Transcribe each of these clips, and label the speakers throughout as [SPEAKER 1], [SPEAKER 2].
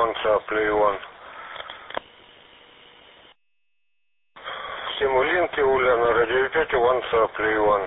[SPEAKER 1] Иван Цапля Иван. Симулинки Ульяна, радио 5, Иван Цапля Иван.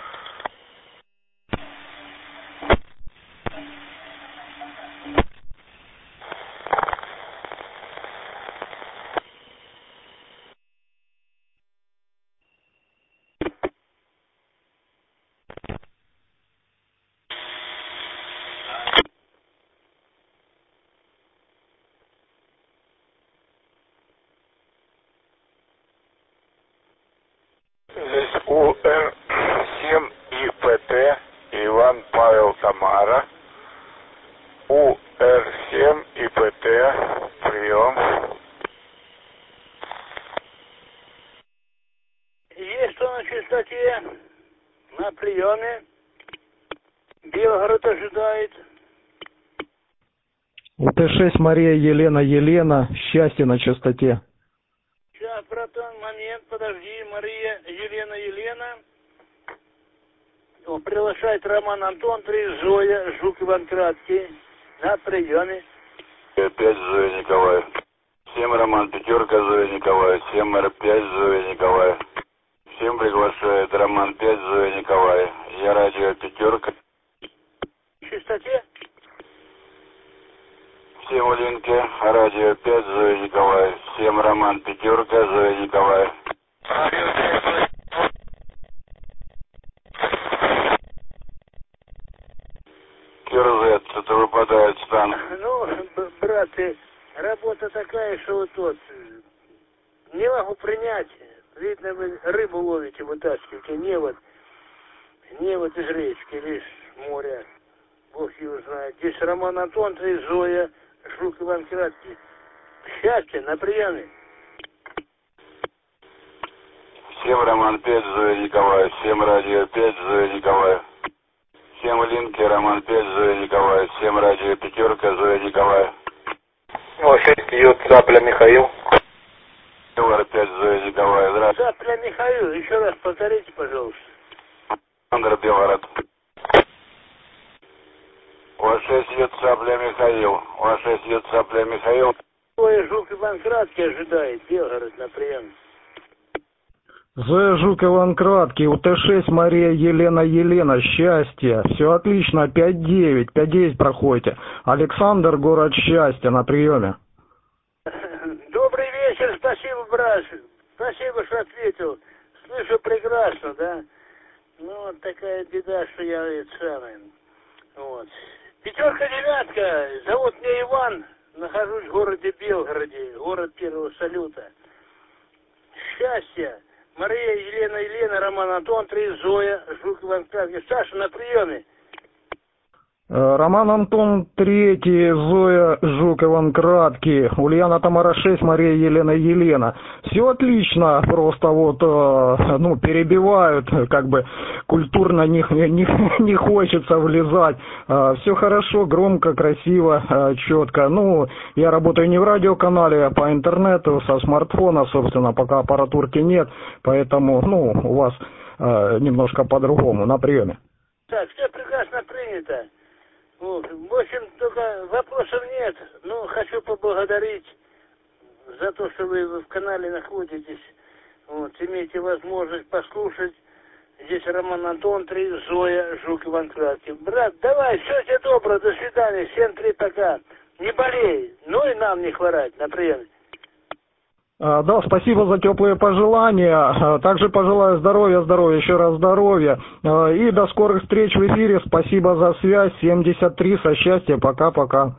[SPEAKER 1] Здесь УР-7 ИПТ Иван Павел Тамара. УР-7 ИПТ, прием.
[SPEAKER 2] Есть он на частоте, на приеме. Белгород ожидает.
[SPEAKER 3] УТ-6 Мария Елена, счастье на частоте.
[SPEAKER 2] Сейчас, братан, момент, подожди, Мария Елена. Приглашает Роман Антон 3, Зоя, Жук Иван Краткий. На приеме.
[SPEAKER 1] 5 Зоя Николаев. 7 Роман Пятерка Зоя Николаев. 7 Р5 Зоя Николаев. Всем приглашает Роман 5 Зоя Николаев. Я радио Пятерка.
[SPEAKER 2] В частоте?
[SPEAKER 1] Всем Улинки, радио 5 Зоя Николаев. 7 Роман Пятерка Зоя Николаев. Радио 5 Зоя. Кирзет, это выпадает стан.
[SPEAKER 2] Ну, брат, работа такая, что вот тот. Не могу принять. Видно, вы рыбу ловите, вытаскиваете. Невод из речки, лишь моря. Бог его знает. Здесь Роман Антон, 3, Зоя, Жук Иван Краткий. Счастье, на приеме.
[SPEAKER 1] 7 Роман 5 Зоя Николаев. 7 радио 5 Зоя Николаев. 7 Линки, Роман 5 Зоя Николаев. 7 радио Пятерка Зоя Николаев. 6 Ют Цапля Михаил. 5 Зоя Николаев. Здравствуйте.
[SPEAKER 2] Цапля Михаил, еще раз повторите, пожалуйста.
[SPEAKER 1] Александр Белгород. У вас 6 Ют Цапля Михаил. У вас 6 Ют Цапля Михаил.
[SPEAKER 2] Зоя, Жук Иван Краткий ожидает. Белгород на приеме.
[SPEAKER 3] Зоя, Жук, Иван Краткий, УТ-6 Мария Елена, счастье. Все отлично, 5-9, 5-9 проходите. Александр, город счастья, на приеме.
[SPEAKER 2] Добрый вечер, спасибо, брат. Спасибо, что ответил. Слышу прекрасно, да? Ну, вот такая беда, что я это самое. Вот. 5-9, зовут меня Иван. Нахожусь в городе Белгороде, город первого салюта. Счастье. Мария Елена, Роман Антон 3, Зоя, Жук Иван Краткий. Саша на приеме.
[SPEAKER 3] Роман Антон 3, Зоя, Жук, Иван Краткий, Ульяна Тамара 6, Мария Елена. Все отлично, просто вот, перебивают, как бы культурно не хочется влезать. Все хорошо, громко, красиво, четко. Ну, я работаю не в радиоканале, а по интернету, со смартфона, собственно, пока аппаратурки нет, поэтому, у вас немножко по-другому, на приеме.
[SPEAKER 2] Так, все прекрасно принято. Вот. В общем, только вопросов нет. Но хочу поблагодарить за то, что вы в канале находитесь. Вот, имеете возможность послушать. Здесь Роман Антон 3, Зоя, Жук Иван Краткий. Брат, давай, все тебе доброго, до свидания, всем 3 пока. Не болей, ну и нам не хворать, на приеме.
[SPEAKER 3] Да, спасибо за теплые пожелания. Также пожелаю здоровья, еще раз здоровья. И до скорых встреч в эфире. Спасибо за связь. 73 со счастья. Пока-пока.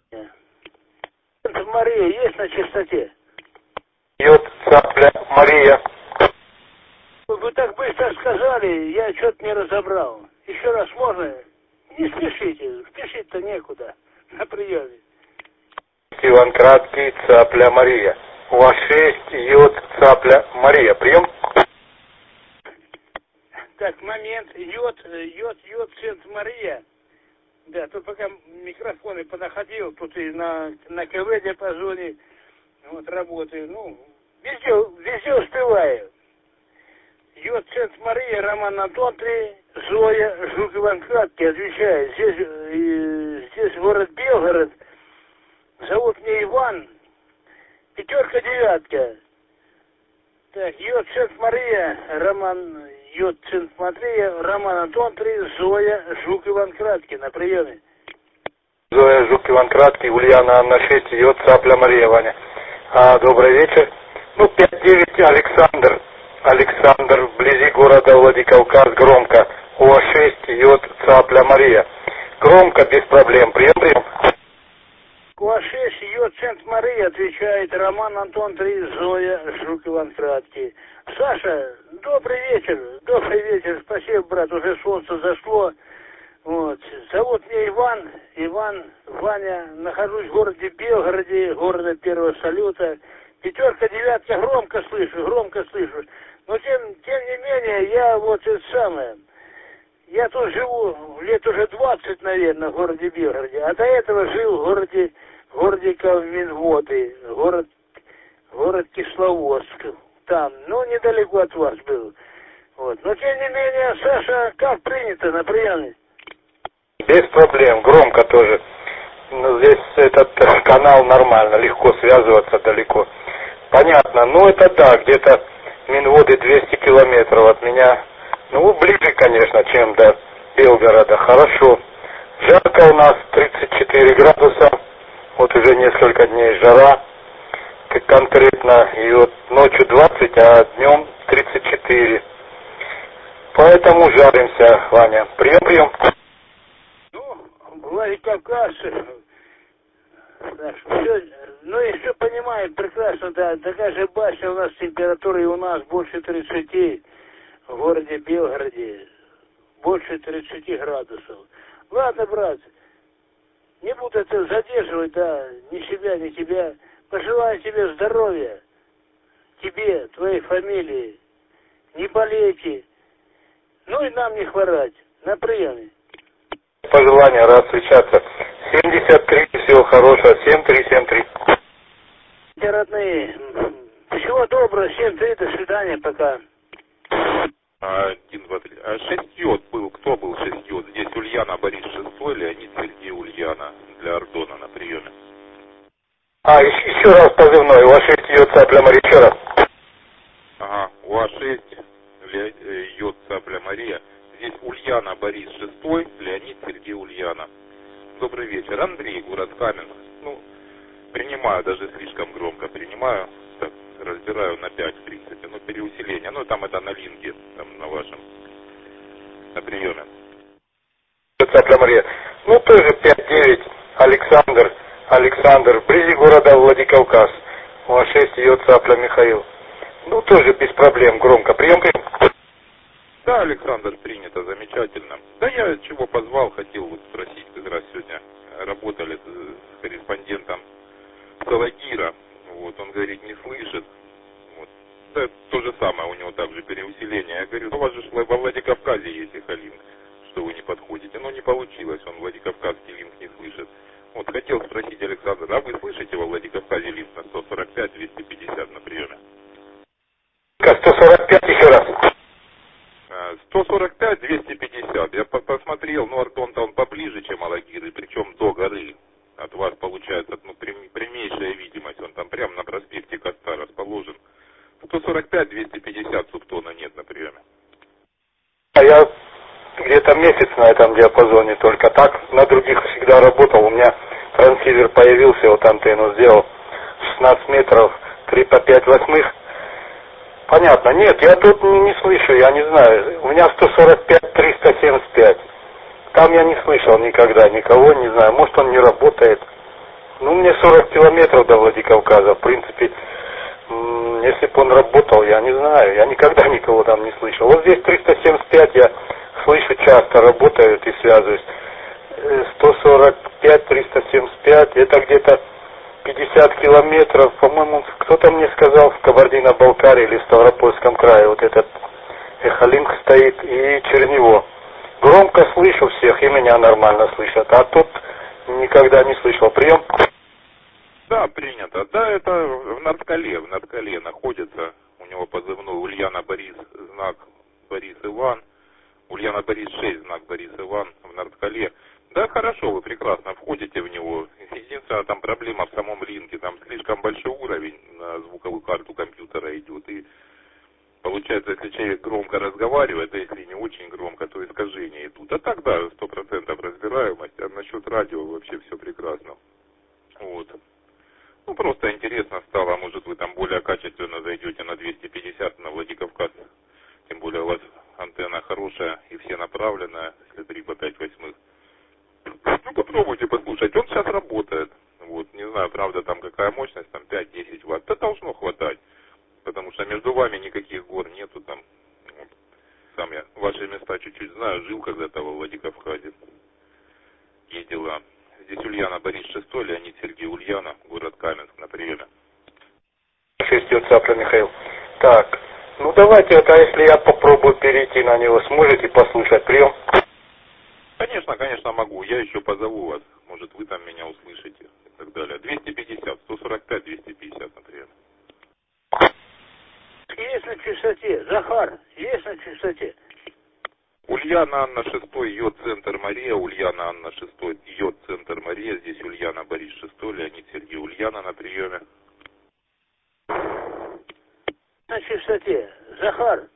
[SPEAKER 2] Мария есть на частоте?
[SPEAKER 1] Ют Цапля Мария.
[SPEAKER 2] Вы так быстро сказали, я что-то не разобрал. Еще раз можно? Не спешите, спешить-то некуда. На приеме.
[SPEAKER 1] Иван Краткий, Цапля Мария. У вас 6 Ют Цапля Мария. Прием.
[SPEAKER 2] Так, момент. Йод, Цент Мария. Да, тут пока микрофоны понаходил, тут и на КВ диапазоне вот работаю. Ну, везде успеваю. Йод, Цент Мария, Роман Антон 3, Зоя, Жук Иван Краткий, отвечает. Здесь город Белгород. Зовут меня Иван. 5-9. Так, Йод Сент-Мария, Роман, Йод Сент-Мария, Роман Антон 3, Зоя, Жук Иван Краткий на приеме.
[SPEAKER 4] Зоя, Жук Иван Краткий, Ульяна Анна 6, Йод Цапля Мария Ваня. Добрый вечер. 5-9 Александр. Александр, вблизи города Владикавказ, громко. УА-6, Йод Цапля Мария. Громко, без проблем. Прием.
[SPEAKER 2] УА-6, Йод Сент-Мария, отвечает Роман Антон 3, Зоя, Жук Иван Краткий. Саша, добрый вечер, спасибо, брат, уже солнце зашло. Вот. Зовут меня Иван, Ваня, нахожусь в городе Белгороде, города Первого Салюта. 5-9, громко слышу. Но тем не менее, я тут живу лет уже 20, наверное, в городе Белгороде, а до этого жил в городе Калминводы, город Кисловодск, там, недалеко от вас был. Вот. Но тем не менее, Саша, как принято на приеме?
[SPEAKER 4] Без проблем, громко тоже. Здесь этот канал нормально, легко связываться далеко. Понятно, это да, где-то Минводы 200 километров от меня. Ближе, конечно, чем до Белгорода. Хорошо. Жарко у нас 34 градуса. Вот уже несколько дней жара. Конкретно. И вот ночью 20, а днем 34. Поэтому жаримся, Ваня. Прием.
[SPEAKER 2] Владикавказ, еще понимаем прекрасно, да, такая же башня у нас температура и у нас больше 30 в городе Белгороде, больше 30 градусов. Ладно, брат, не буду это задерживать, да, ни себя, ни тебя. Пожелаю тебе здоровья, тебе, твоей фамилии, не болейте, и нам не хворать. На приеме.
[SPEAKER 4] Пожелания, рад встречаться. 73, всего хорошего, 7373.
[SPEAKER 2] Родные, всего доброго, 7-3, до свидания, пока.
[SPEAKER 1] 1, 2, 3. 6 йод был. Кто был 6 йод? Здесь Ульяна Борис 6, Леонид Сергей Ульяна для Ордона на приеме.
[SPEAKER 4] Еще раз позывной. УА-6 Йод Цапля Мария. Еще раз.
[SPEAKER 1] Ага, УА-6 Йод Цапля Мария. Здесь Ульяна Борис 6, Леонид Сергей Ульяна. Добрый вечер. Андрей, город Каменск. Принимаю, даже слишком громко принимаю. Так, разбираю на 5, в принципе. Переусиление. Там это на линке, там на вашем. На приеме.
[SPEAKER 4] Цапля Мария. Тоже 5-9. Александр, вблизи города Владикавказ. УА-6 Йод Цапля Михаил. Тоже без проблем, громко. Прием.
[SPEAKER 1] Да, Александр, принято, замечательно. Да я чего позвал, хотел спросить, как раз сегодня работали с корреспондентом Салагира. Он говорит, не слышит. Да, то же самое, у него также переусиление. Я говорю, у вас же во Владикавказе есть эхолинк, что вы не подходите. Не получилось, он Владикавказский линк не слышит. Хотел спросить Александра, а вы слышите во Владикавказе линк на 145-250 на приеме?
[SPEAKER 4] 145 еще раз.
[SPEAKER 1] 145-250. Я посмотрел, Ордон-то он поближе, чем Алагиры, причем до горы. От вас получается прямейшая видимость. Он там прямо на проспекте Коста расположен. 145-250 субтона нет на приеме.
[SPEAKER 4] Я где-то месяц на этом диапазоне, только так на других всегда работал. У меня трансивер появился, антенну сделал 16 метров, 3 по 5 восьмых. Понятно. Нет, я тут не слышу, я не знаю. У меня 145-375. Там я не слышал никогда никого, не знаю. Может, он не работает. Мне 40 километров до Владикавказа. В принципе, если бы он работал, я не знаю. Я никогда никого там не слышал. Вот здесь 375 я слышу часто, работают и связываюсь. 145-375, это где-то 50 километров, по-моему, кто-то мне сказал, в Кабардино-Балкарии или в Ставропольском крае, этот эхолинк стоит, и Чернево. Громко слышу всех, и меня нормально слышат, а тут никогда не слышал. Прием?
[SPEAKER 1] Да, принято. Да, это в Нарткале находится, у него позывной Ульяна Борис, знак Борис Иван, Ульяна Борис 6, знак Борис Иван, в Нарткале.
[SPEAKER 5] Да, хорошо, вы прекрасно входите в него. Единственная там проблема в самом линке. Там слишком большой уровень на звуковую карту компьютера идет. И получается, если человек громко разговаривает, а если не очень громко, то искажения идут. А так, да, 100% разбираемость. А насчет радио вообще все прекрасно. Вот. Ну, просто интересно стало. Может, вы там более качественно зайдете на 250 на Владикавказ. Тем более у вас антенна хорошая и все направленная, если 3 по 5 восьмых. Ну, попробуйте послушать. Он сейчас работает. Вот, не знаю, правда, там какая мощность, там 5-10 ватт. Да должно хватать. Потому что между вами никаких гор нету там. Вот. Сам я ваши места чуть-чуть знаю. Жил когда-то во Владикавказе. Ездила. Здесь Ульяна Борис VI, Леонид Сергей Ульяна, город Каменск, на приеме.
[SPEAKER 4] 6 цапля Михаил. Так, ну давайте, вот, а если я попробую перейти на него, сможете послушать прием?
[SPEAKER 5] Конечно, конечно могу. Я еще позову вас. Может, вы там меня услышите и так далее. 250, 145, 250, например.
[SPEAKER 2] Есть на частоте. Захар, есть на частоте.
[SPEAKER 5] Ульяна Анна 6, Йод-центр Мария, Ульяна Анна 6, Йод-центр Мария, здесь Ульяна Борис 6, Леонид Сергей Ульяна на приеме.
[SPEAKER 2] На частоте. Захар.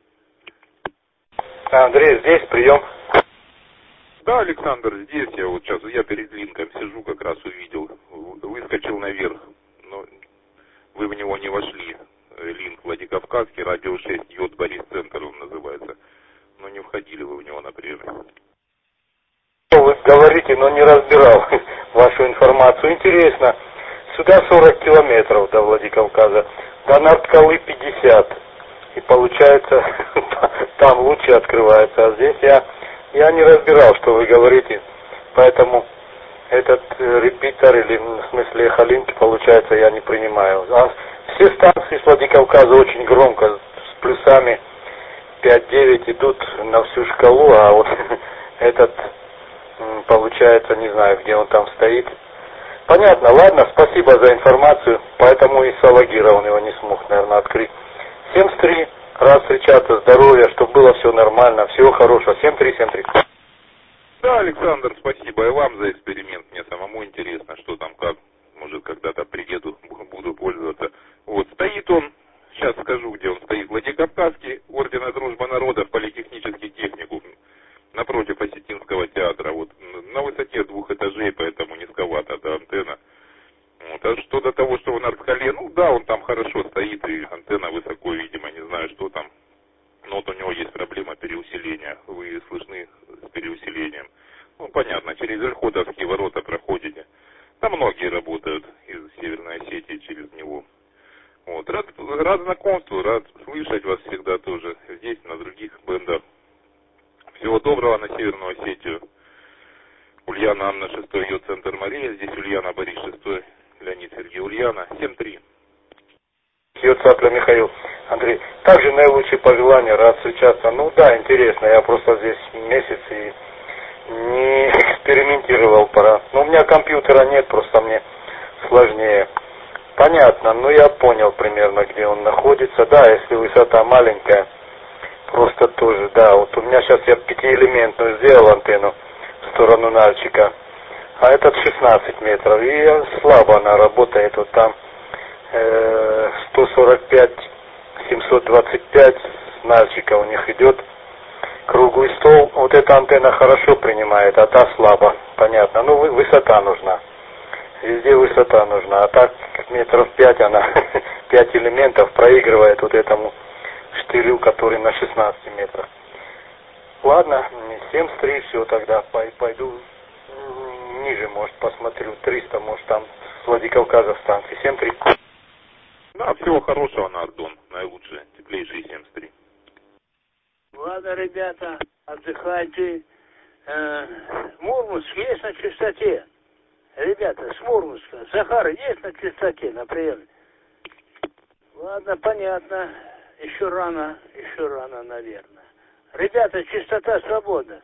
[SPEAKER 4] Андрей, здесь прием.
[SPEAKER 5] Да, Александр, здесь я вот сейчас, я перед линком сижу, как раз увидел, выскочил наверх, но вы в него не вошли. Линк Владикавказский, радио 6, Йод Борис Центр он называется. Но не входили вы в него на приеме.
[SPEAKER 4] Вы говорите, но не разбирал вашу информацию. Интересно. Сюда 40 километров до Владикавказа, до Нарткалы 50. И получается, там лучше открывается. А здесь я не разбирал, что вы говорите. Поэтому этот репитер, или в смысле эхолинки, получается, я не принимаю. А все станции с Владикавказа очень громко, с плюсами 5-9 идут на всю шкалу, а вот этот, получается, не знаю, где он там стоит. Понятно, ладно, спасибо за информацию, поэтому и Салагира он его не смог, наверное, открыть. 73, рад встречаться, здоровья, чтобы было все нормально, всего хорошего. 7373.
[SPEAKER 5] Да, Александр, спасибо и вам за эксперимент, мне самому интересно, что там, как, может, когда-то приеду, буду пользоваться. Вот, стоит он, сейчас скажу, где он стоит, Владикавказский, Ордена Дружбы Народов, Политехнический техникум, напротив Осетинского театра, вот, на высоте 2 этажей, поэтому низковато, да, антенна. Вот, а что до того, что в Нарткале, ну да, он там хорошо стоит, и антенна высоко, видимо, не знаю, что там. Но вот у него есть проблема переусиления, вы слышны с переусилением. Ну, понятно, через Ильходовские ворота проходите. Там многие работают из Северной Осетии через него. Вот, рад знакомству, рад слышать вас всегда тоже здесь, на других бендах. Всего доброго на Северную Осетию. Ульяна Анна 6, Йод-центр Мария, здесь Ульяна Борис 6, Леонид Сергей Ульяна, 7-3.
[SPEAKER 4] Цапля Михаил. Андрей, также наилучшие пожелания, рад встречаться. Ну да, интересно, я просто здесь месяц и не экспериментировал пора. Ну, у меня компьютера нет, просто мне сложнее. Понятно, ну я понял примерно, где он находится. Да, если высота маленькая, просто тоже, да. Вот у меня сейчас я 5-элементную сделал антенну в сторону Нальчика, а этот 16 метров. И слабо она работает, вот там 145, 725 с Нальчика у них идет. Круглый стол, вот эта антенна хорошо принимает, а та слабо, понятно. Ну, высота нужна. Везде высота нужна. А так метров 5 она, 5 элементов проигрывает вот этому штырю, который на 16 метрах. Ладно, 7-3, все тогда. Пойду ниже, может, посмотрю. 300, может, там с Владикавказа станции. 7-3.
[SPEAKER 5] Да, всего хорошего на Ардон. Наилучшие, теплейшие 73.
[SPEAKER 2] Ладно, ребята, отдыхайте. Мурманск есть на частоте. Ребята, с Мурманска. Захар есть на частоте, на приеме? Ладно, понятно. Еще рано, наверное. Ребята, частота свободна.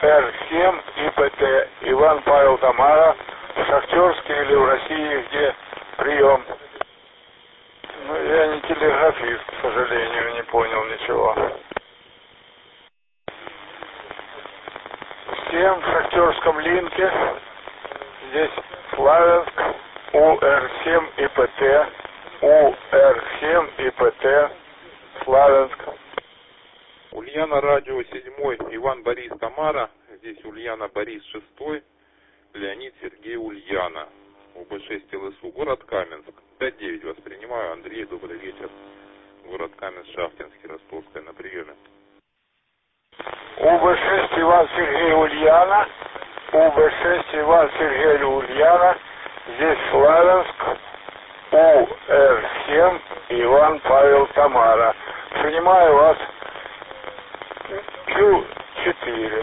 [SPEAKER 1] УР-7 ИПТ. Иван Павел Тамара. В Шахтерске или в России, где прием? Ну, я не телеграфист, к сожалению, не понял ничего. Всем в Шахтерском линке. Здесь Славянск. УР-7 ИПТ. УР-7 ИПТ. Славянск.
[SPEAKER 5] Ульяна, радио 7, Иван Борис Тамара. Здесь Ульяна Борис 6, Леонид Сергей Ульяна. УБ6 ЛСУ, город Каменск. 5-9 воспринимаю. Андрей, добрый вечер. Город Каменск, Шахтинский, Ростовская, на приеме.
[SPEAKER 1] УБ6 Иван Сергей Ульяна. УБ6 Иван Сергей Ульяна. Здесь Славянск. УР-7 Иван Павел Тамара. Принимаю вас Q4.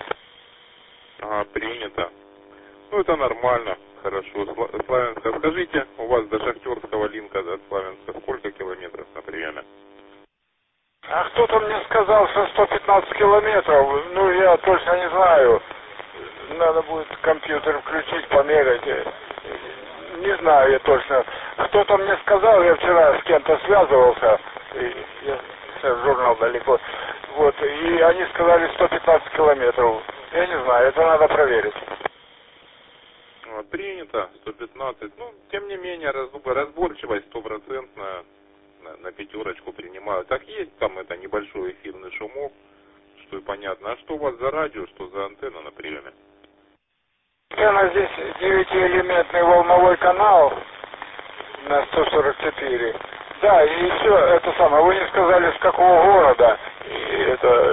[SPEAKER 5] Принято. Ну, это нормально. Хорошо. Славянска, скажите, у вас до Шахтерского линка, до Славянска, сколько километров на приеме?
[SPEAKER 1] А кто-то мне сказал, что 115 километров. Ну, я точно не знаю. Надо будет компьютер включить, померять. Не знаю я точно. Кто-то мне сказал, я вчера с кем-то связывался. Сейчас журнал далеко. Вот, и они сказали 115 километров. Я не знаю, это надо проверить.
[SPEAKER 5] Принято, 115. Ну, тем не менее, разборчивость стопроцентная. На пятерочку принимаю. Так есть там это небольшой эфирный шумок, что и понятно. А что у вас за радио, что за антенна на приеме?
[SPEAKER 1] Антенна здесь 9-элементный волновой канал на 144. Да, и все, это самое. Вы не сказали, с какого города. И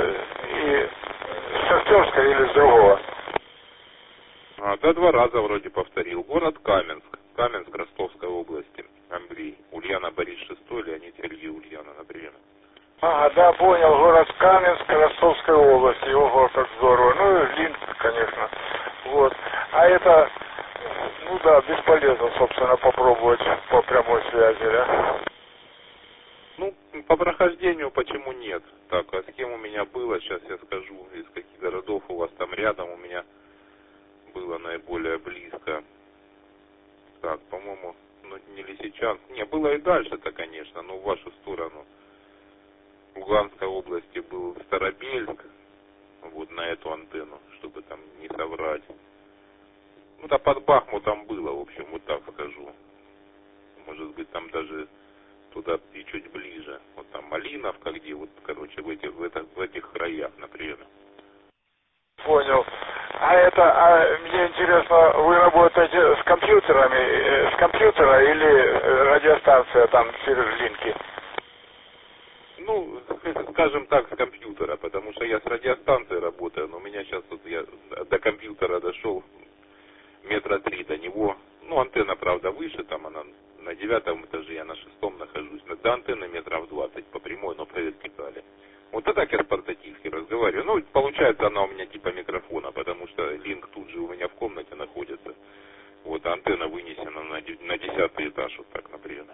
[SPEAKER 1] с Шахтерска или с другого.
[SPEAKER 5] Да, 2 раза вроде повторил. Город Каменск. Каменск Ростовской области. Андрей. Ульяна Борис 6, Леонид Сергей Ульяна на приеме.
[SPEAKER 1] Да, понял. Город Каменск Ростовской области. Ого, как здорово. Ну и Линк, конечно. Вот. А это, ну да, бесполезно, собственно, попробовать по прямой связи, да?
[SPEAKER 5] Ну, по прохождению почему нет? Так, а с кем у меня было, сейчас я скажу, из каких городов у вас там рядом у меня было наиболее близко. Так, по-моему, ну, не Лисичанск. Не, было и дальше-то, конечно, но в вашу сторону. В Луганской области был Старобельск, вот на эту антенну, чтобы там не соврать. Ну, да под Бахмутом было, в общем, вот так скажу. Может быть, там даже туда и чуть ближе. Вот там Малиновка, где вот, короче, в этих краях, например.
[SPEAKER 1] Понял. Мне интересно, вы работаете с компьютерами, с компьютера или радиостанция там через линки?
[SPEAKER 5] Ну, скажем так, с компьютера, потому что я с радиостанцией работаю, но у меня сейчас вот я до компьютера дошел 3 метра до него. Ну, антенна, правда, выше, там она на 9-м этаже, я на 6-м нахожусь. До антенны 20 метров по прямой, но по вертикали. Вот так я с портативки разговариваю. Ну, получается, она у меня типа микрофона, потому что линк тут же у меня в комнате находится. Вот, антенна вынесена на 10-й этаж, вот так, например.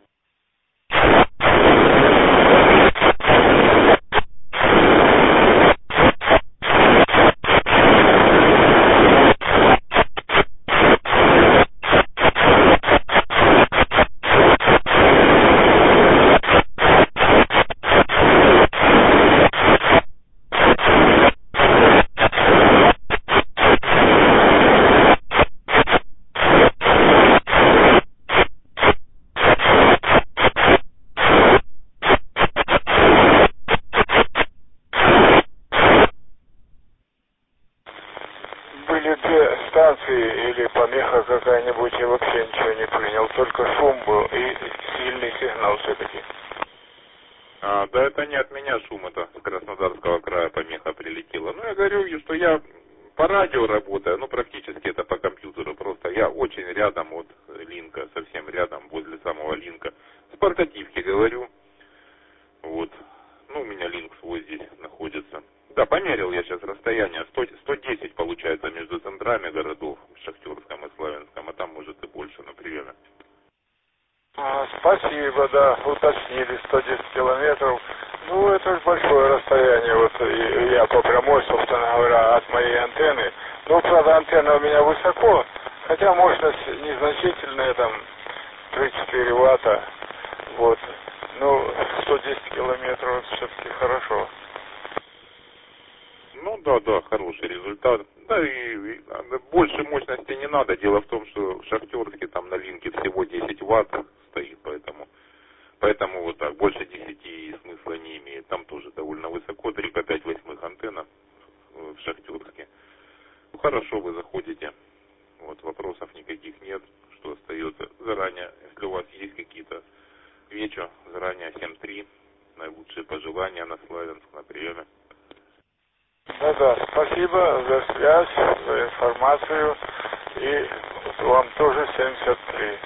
[SPEAKER 1] Были 2 станции или помеха какая-нибудь, я вообще ничего не принял, только шум был и сильный сигнал все-таки.
[SPEAKER 5] Да это не от меня шум, это с Краснодарского края помеха прилетела. Ну, я говорю, что я по радио работаю, ну, практически это по компьютеру, просто я очень рядом от линка, совсем рядом, возле самого линка. С портативки говорю, вот, ну, у меня линк свой здесь находится. Да, померил я сейчас расстояние, 110 получается между центрами городов, Шахтерском и Славянском, а там может и больше, например.
[SPEAKER 1] Спасибо, да, уточнили 110 километров.
[SPEAKER 6] Ну, это ж большое расстояние, вот я по прямой, собственно говоря, от моей антенны. Ну, правда, антенна у меня высоко, хотя мощность незначительная, там, 3-4 ватта, вот. Ну, 110 километров все-таки хорошо.
[SPEAKER 5] Ну да, хороший результат. Да и больше мощности не надо. Дело в том, что в Шахтерске там на линке всего 10 ватт стоит, поэтому вот так, больше 10 и смысла не имеет. Там тоже довольно высоко, 3,5 антенна в Шахтерске. Ну, хорошо, вы заходите, вот, вопросов никаких нет. Что остается заранее, если у вас есть какие-то вечера, заранее 7-3, наилучшие пожелания на Славянск, на приеме.
[SPEAKER 6] Да, спасибо за связь, за информацию, и вам тоже 73.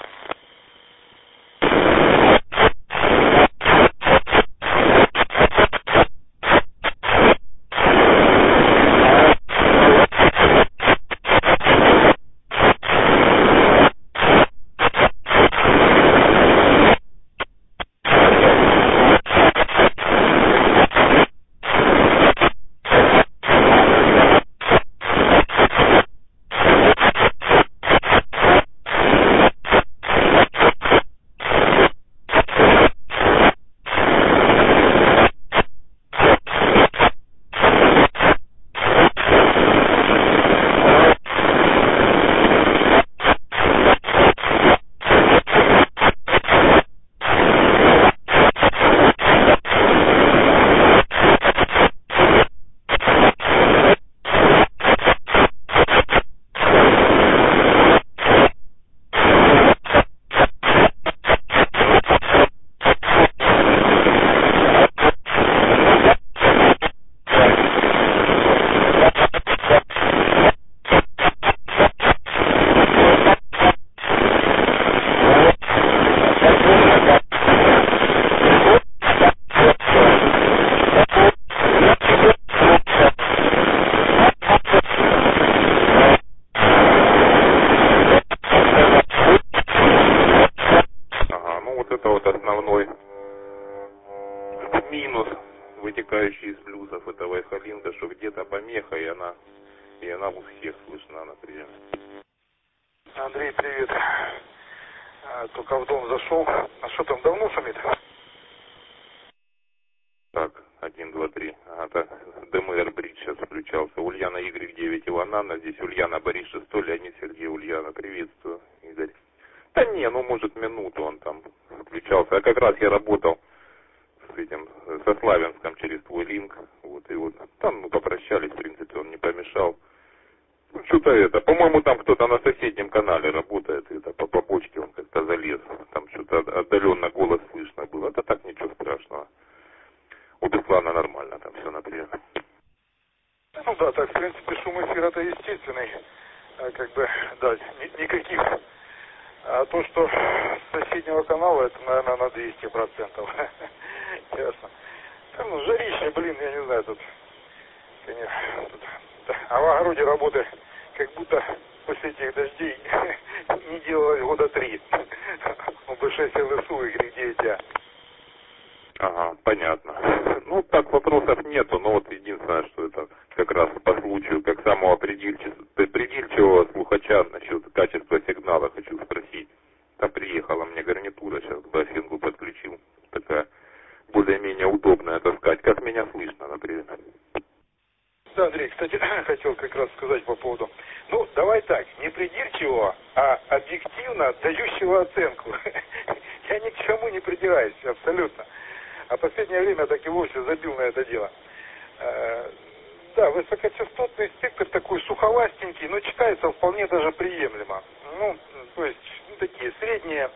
[SPEAKER 5] минус, вытекающий из плюсов этого эхолинка, что где-то помеха, и она у всех слышна, например.
[SPEAKER 6] Андрей, привет. Только в дом зашел. А что там, давно шумит?
[SPEAKER 5] Так, 1, 2, 3. Ага, так, ДМР Бридж сейчас включался. Ульяна Y9 Иванана, здесь Ульяна Борис 6, Леонид Сергей Ульяна. Приветствую, Игорь. Да не, ну может минуту он там включался. А как раз я работал с этим, со Славянском через твой линк. Вот, и вот там мы попрощались, в принципе, он не помешал. Ну, что-то это, по-моему, там кто-то на соседнем канале работает, это по побочке он как-то залез. Там что-то отдаленно голос слышно было. Это так, ничего страшного. У Беслана нормально там все, например.
[SPEAKER 6] Ну да, так, в принципе, шум эфира это естественный. Как бы, да, никаких. А то, что с соседнего канала, это, наверное, на 200%. Ясно. Ну, жарище, блин, я не знаю, тут, конечно, а в огороде работы как будто после этих дождей не делалось года 3. У БШ ЛСУ и где эти.
[SPEAKER 5] Ага, понятно. Ну, так вопросов нету, но вот единственное, что это как раз по случаю, как самого придирчивого слухача насчет качества сигнала хочу спросить. Там приехала мне гарнитура, сейчас к бассингу подключил. Такая более-менее удобная таскать. Как меня слышно, например?
[SPEAKER 6] Да, Андрей, кстати, хотел как раз сказать по поводу. Ну, давай так, не придирчивого, а объективно дающего оценку. Я ни к чему не придираюсь, абсолютно. А в последнее время так и вовсе забил на это дело. Да, высокочастотный спектр такой суховастенький, но читается вполне даже приемлемо. Ну, то есть, ну, такие средние,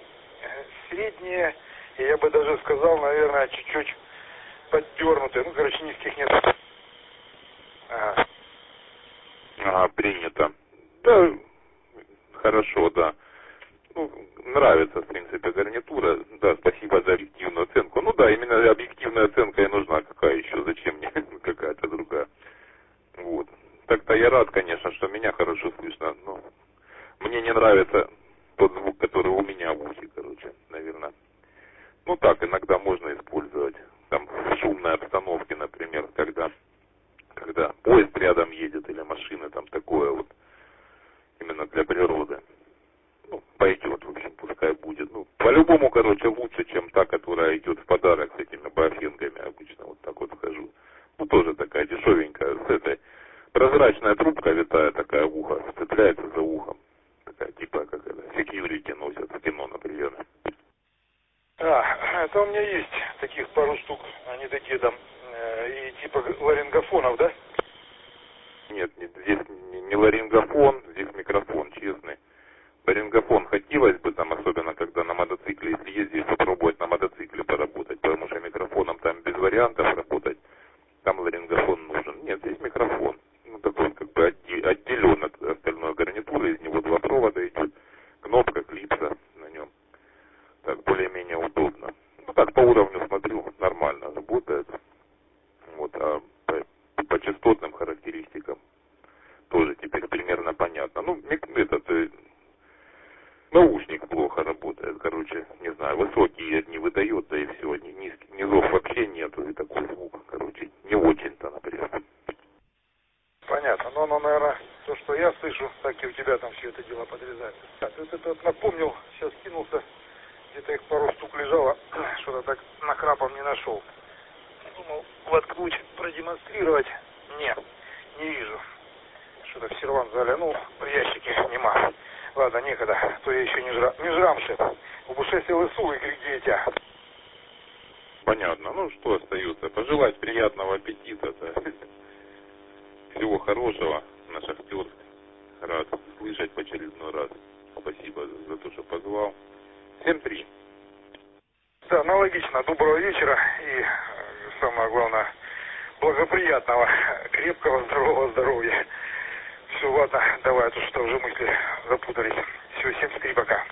[SPEAKER 6] я бы даже сказал, наверное, чуть-чуть поддернутые. Ну, короче, низких нет.
[SPEAKER 5] Ага, принято. Да, хорошо, да. Ну, нравится, в принципе, гарнитура. Да, спасибо за объективную оценку. Ну да, именно объективная оценка и нужна. Какая еще? Зачем мне какая-то другая? Вот. Так-то я рад, конечно, что меня хорошо слышно, но мне не нравится тот звук, который у меня в ухе, короче, наверное. Ну так, иногда можно использовать. там в шумной обстановке, например, когда поезд рядом едет или машина, там такое вот, именно для природы. Ну, пойдет, в общем, пускай будет. Ну, по-любому, короче, лучше, чем та, которая идет в подарок с этими баофенгами. Обычно вот так вот хожу. Ну, тоже такая дешевенькая, с этой прозрачная трубка витая такая в ухо, цепляется за ухом. Такая, типа, как это, security носят в кино, например.
[SPEAKER 6] Это у меня есть таких пару штук, они такие там, и типа ларингофонов, да?
[SPEAKER 5] Нет, здесь не ларингофон, здесь микрофон, честный. Ларингофон хотелось бы там, особенно когда на мотоцикле, если ездить, попробовать на мотоцикле поработать, потому что микрофоном там без вариантов работать, там ларингофон нужен. Нет, здесь микрофон. Ну, такой он как бы отделен от остальной гарнитуры, из него два провода идет, кнопка, клипса на нем. Так, более-менее удобно. Ну, так, по уровню смотрю, нормально работает. Вот, а по частотным характеристикам тоже теперь примерно понятно. Ну, наушник плохо работает, короче, не знаю, высокие одни выдает, да и все, низов вообще нету, и такой звук, короче, не очень-то, например.
[SPEAKER 6] Понятно, но оно, наверное, то, что я слышу, так и у тебя там все это дело подрезается. Ты это напомнил, сейчас кинулся, где-то их пару штук лежало, что-то так нахрапом не нашел. Думал воткнуть, продемонстрировать. Не вижу. Что-то в сервант-зале, ну, в ящике нема. Ладно, некогда, то я еще не жрамши. В Б6 ЛСУ и где.
[SPEAKER 5] Понятно, ну что остается? Пожелать приятного аппетита-то. Всего хорошего на Шахтерск. Рад слышать в очередной раз. Спасибо за то, что позвал. 7-3.
[SPEAKER 6] Да, аналогично. Доброго вечера и, самое главное, благоприятного, крепкого, здорового здоровья. Все, ладно, давай, а то что уже мысли запутались. Все, 7-3, пока.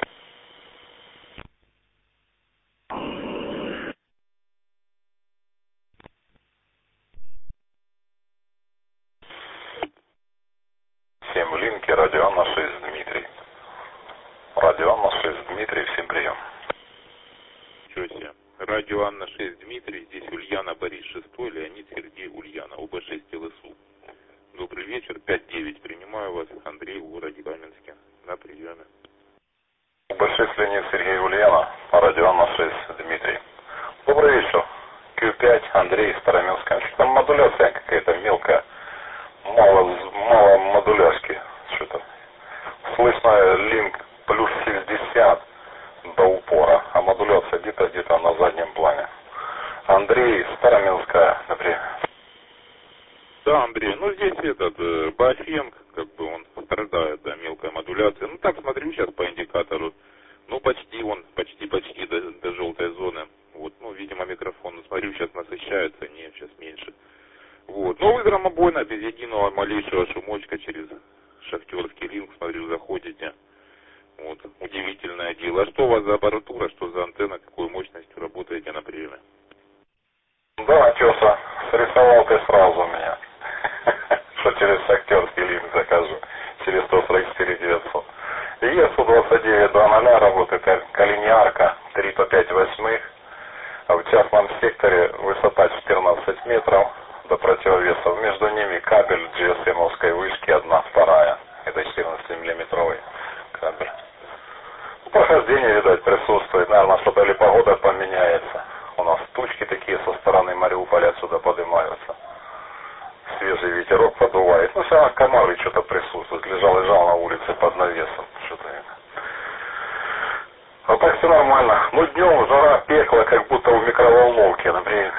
[SPEAKER 1] Всем линки, радио Анна 6, Дмитрий. Радио Анна 6, Дмитрий, всем прием.
[SPEAKER 5] Ничего себе. Радио Анна 6, Дмитрий, здесь Ульяна, Борис 6, Леонид, Сергей, Ульяна, УБ6 ЛСУ. Добрый вечер, 5-9, принимаю вас, Андрей в городе Каменске, на приеме.
[SPEAKER 1] УБ6, Леонид, Сергей, Ульяна, радио Анна 6, Дмитрий. Добрый вечер, Q5, Андрей, Староминская. Там модуляция какая-то мелкая, мало модуляшки, что-то. Слышно линк плюс 60 до упора, а модуляция где-то на заднем плане. Андрей, Староминская, например.
[SPEAKER 5] Да, Андрей, ну здесь этот баофенг, как бы он страдает, да, мелкая модуляция. Ну так смотрю сейчас по индикатору, ну почти до желтой зоны. Вот, ну, видимо, микрофон, смотрю, сейчас насыщается, нет, сейчас меньше. Вот, новый громобойно, без единого малейшего шумочка через шахтерский линк, смотрю, заходите. Вот, удивительное дело. А что у вас за аппаратура, что за антенна, какой мощностью работаете на приеме?
[SPEAKER 1] Да, тёса, срисовал ты сразу меня, что через шахтерский линк закажу, через 144 900. ЕСУ-29 2.0 работает коллинеарка 3 по 5 восьмых, а в частном секторе высота 14 метров до противовесов. Между ними кабель GSM-овской вышки 1/2. Это 14-миллиметровый кабель. Прохождение, видать, присутствует. Наверное, что-то или погода поменяется. У нас тучки такие со стороны Мариуполя отсюда поднимаются. Свежий ветерок подувает. Ну, все равно комары что-то присутствуют. Лежал на улице под навесом. Что-то это. А так все нормально. Ну, днем жара, пекло, как будто в микроволновке, например.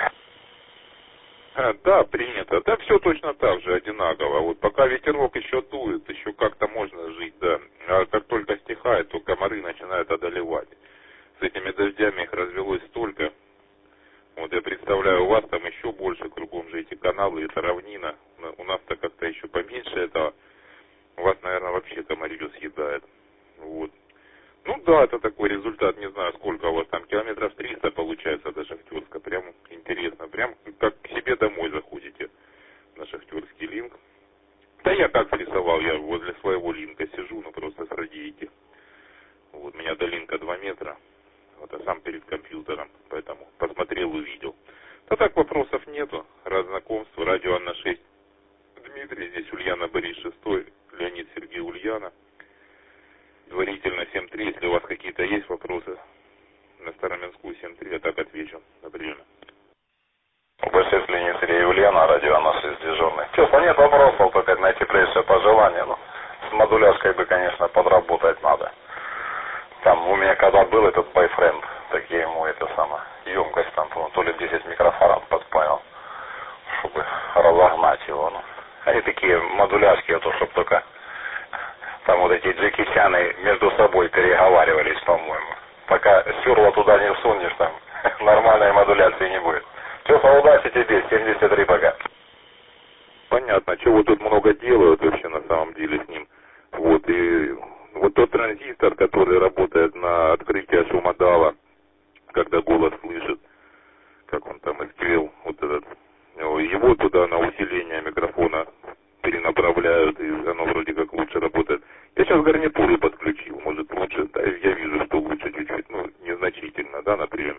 [SPEAKER 5] Да, принято. Да, все точно так же, одинаково. Вот пока ветерок еще дует, еще как-то можно жить, да. А как только стихает, то комары начинают одолевать. С этими дождями их развелось столько. Вот я представляю, у вас там еще больше, кругом же эти каналы, это равнина. У нас-то как-то еще поменьше этого. У вас, наверное, вообще комарью съедает. Вот. Ну да, это такой результат, не знаю, сколько у вас там, километров 300 получается до Шахтерска. Прям интересно, прям как к себе домой заходите на шахтерский линк. Да я как рисовал, я возле своего линка сижу, ну просто с радийки. Вот, у меня до линка 2 метра, вот, а сам перед компьютером, поэтому посмотрел, увидел. А так вопросов нету. Рад знакомству. Радио Анна 6. Дмитрий, здесь Ульяна Борис 6, Леонид Сергей Ульяна. Предварительно 7-3. Если у вас какие-то есть вопросы, на Староминскую 7-3, я так отвечу. На приеме.
[SPEAKER 1] УБ-6 Леонид Сергей Ульяна, радио Анна 6 дежурный. Честно, нет вопросов, только наитеплейшее пожелание. Ну, с модуляшкой бы, конечно, подработать надо. Там у меня когда был этот бойфренд, так я ему это самое, емкость там, то ли 10 микрофарад подпаял, чтобы разогнать его. Ну. Они такие модуляшки, а то, чтобы только там вот эти Джеки Чаны между собой переговаривались, по-моему. Пока сюрло туда не всунешь, там нормальной модуляции не будет. Все, удачи тебе, 73 пока.
[SPEAKER 5] Понятно, чего тут много делают вообще на самом деле с ним. Вот, и вот тот транзистор, который работает на открытие шумодала, когда голос слышит, как он там SQL, вот этот, его туда на усиление микрофона перенаправляют, и оно вроде как лучше работает. Я сейчас гарнитуру подключил, может лучше, да, я вижу, что лучше чуть-чуть, ну, незначительно, да, например.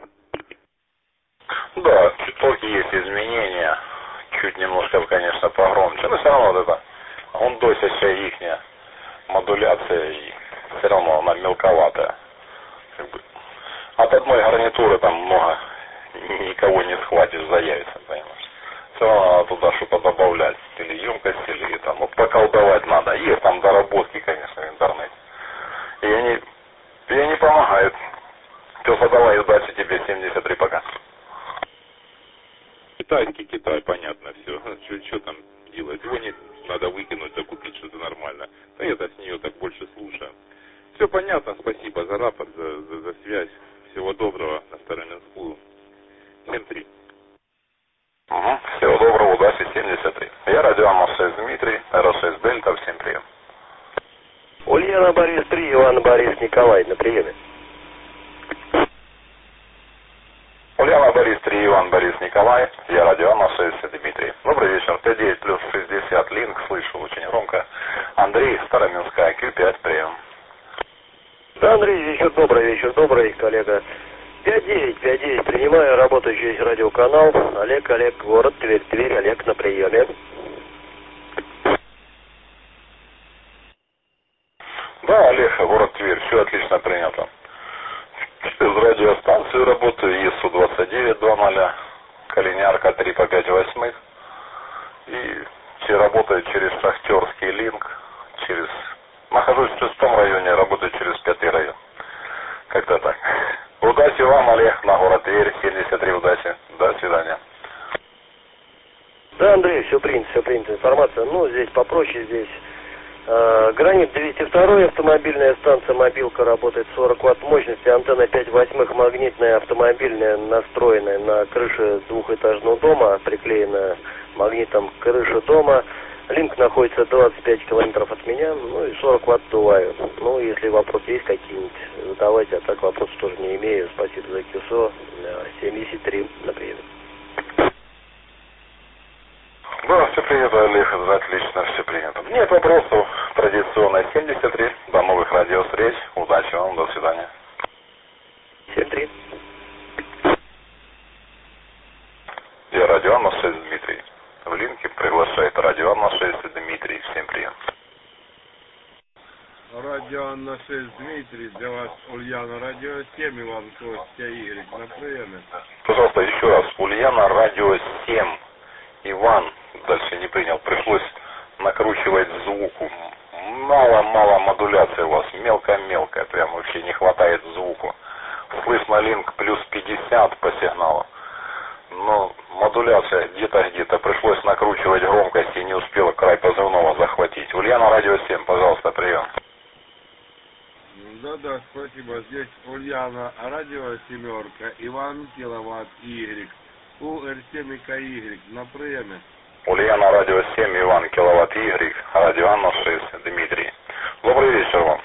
[SPEAKER 1] Да, чуть есть изменения, чуть немножко, конечно, погромче, но все равно вот это, он досящая ихняя модуляция, и все равно она мелковатая. Как бы. От одной гарнитуры там много, никого не схватишь за яйца, понимаешь. Все равно надо туда что-то добавлять, или емкость, или там, ну, поколдовать надо. Есть там доработки, конечно, в интернете. И они помогают. Все, давай, удачи тебе, 73 пока.
[SPEAKER 5] Китайский Китай, понятно все. Что там делать? Его не надо выкинуть, да купить что-то нормально. Да я-то с нее так больше слушаю. Все понятно, спасибо за рапорт, за связь. Всего доброго, на Староминскую. 7-3.
[SPEAKER 1] Угу. Всего доброго, удачи, 73. Я радио Анна 6 Дмитрий, РС6 Дельта, всем прием.
[SPEAKER 7] Ульяна Борис 3, Иван Борис Николай, на приеме.
[SPEAKER 1] Ульяна Борис 3, Иван Борис Николай, я радио Анна 6 Дмитрий. Добрый вечер, Т9 плюс 60, линк, слышу очень громко. Андрей, Староминская, Q5, прием.
[SPEAKER 7] Да, Андрей, вечер добрый, коллега. 5-9, принимаю работающий здесь радиоканал. Олег, город Тверь, Олег на приеме.
[SPEAKER 1] Да, Олег, город Тверь, все отлично принято. Через радиостанцию работаю, ИСУ-2920, Калинярка 3 по 5 восьмых. И работаю через Шахтерский линк, нахожусь в 6 районе, работаю через 5 район. Как-то так. Удачи вам, Олег, на город Тверь, 73, удачи. До свидания.
[SPEAKER 7] Да, Андрей, все принято информация. Ну, здесь попроще, здесь Гранит 202, автомобильная станция мобилка, работает 40 Вт мощности, антенна 5 восьмых, магнитная автомобильная, настроенная на крыше двухэтажного дома, приклеена магнитом к крыше дома. Линк находится 25 километров от меня, ну и 40 Вт дуваю. Ну, если вопросы есть какие-нибудь, задавайте, а так вопросов тоже не имею. Спасибо за КИСО, 73 на приеме.
[SPEAKER 1] Да, все принято, Олег, отлично, все принято. Нет вопросов, традиционно 73, до новых радиовстреч, удачи вам, до свидания.
[SPEAKER 7] 7-3.
[SPEAKER 1] Я радио Анна 6 Дмитрий. В линке приглашает радио Анна 6 Дмитрий, всем прием.
[SPEAKER 8] Радио Анна 6 Дмитрий, для вас Ульяна, радио 7, Иван Костя Игорь, на приеме.
[SPEAKER 1] Пожалуйста, еще раз, Ульяна, радио 7, Иван, дальше не принял, пришлось накручивать звуку. Мало модуляции у вас, мелко-мелко, прям вообще не хватает звуку. Слышно линк плюс 50 по сигналу. Но модуляция где-то пришлось накручивать громкость и не успела край позывного захватить. Ульяна, радио 7, пожалуйста, прием.
[SPEAKER 8] Да, спасибо. Здесь Ульяна, радио 7, Иван, киловатт, Y, УР7 и КY, на приеме.
[SPEAKER 1] Ульяна, радио 7, Иван, киловатт, Y, радио Анна 6, Дмитрий. Добрый вечер вам.